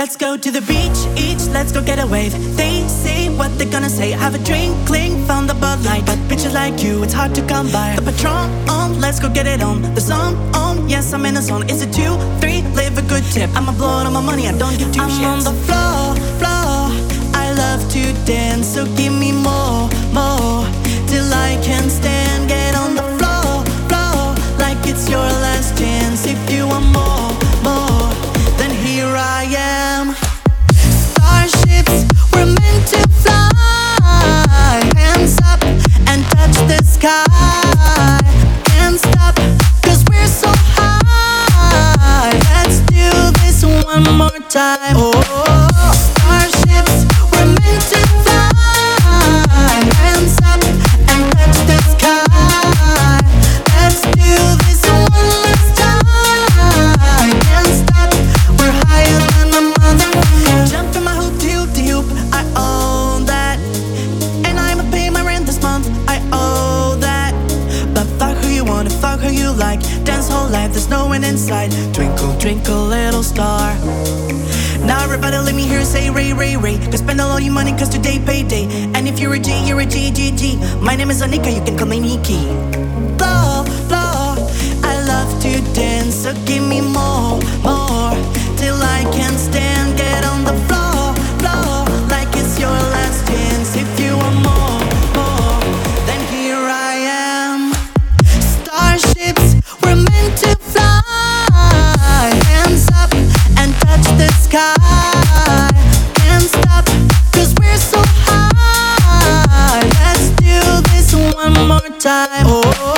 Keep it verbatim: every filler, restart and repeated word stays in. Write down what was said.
Let's go to the beach, each, let's go get a wave. They say what they're gonna say. Have a drink, cling, found the Bud Light. But bitches like you, it's hard to come by. The Patron on, let's go get it on. The song on, yes, I'm in a zone. Is it two, three, leave a good tip. I'ma blow it all my money, I don't give two I'm shits. on the floor, floor. I love to dance, so give me more, more, till I can't stand. Get on the floor, floor, like it's your last chance. If you want more, more, then here I am. Starships were meant to fly. Hands up and touch the sky. Can't stop, cause we're so high. Let's do this one more time. Oh, starships were meant to fly. Hands up and touch the sky. Let's do this one last time. Can't stop, we're higher than a mother. Jump in my hoop to hoop to hoop, I own that. And I'ma pay my rent this month, I owe that. But fuck who you want, fuck who you like. Dance whole life, there's no one inside. Twinkle, twinkle, little star. Now everybody let me hear say Ray, Ray, Ray. Cause spend all your money cause today payday. And if you're a G, you're a G, G, G. My name is Anika, you can call me Nikki. Blow, blow, I love to dance, so give me more, more, till I can't stand. Get on the floor, floor, like it's your last chance. If you want more, more, then here I am. Starships were meant to fly. Hands up and touch the sky. Can't stop, cause we're so high. Let's do this one more time. Oh,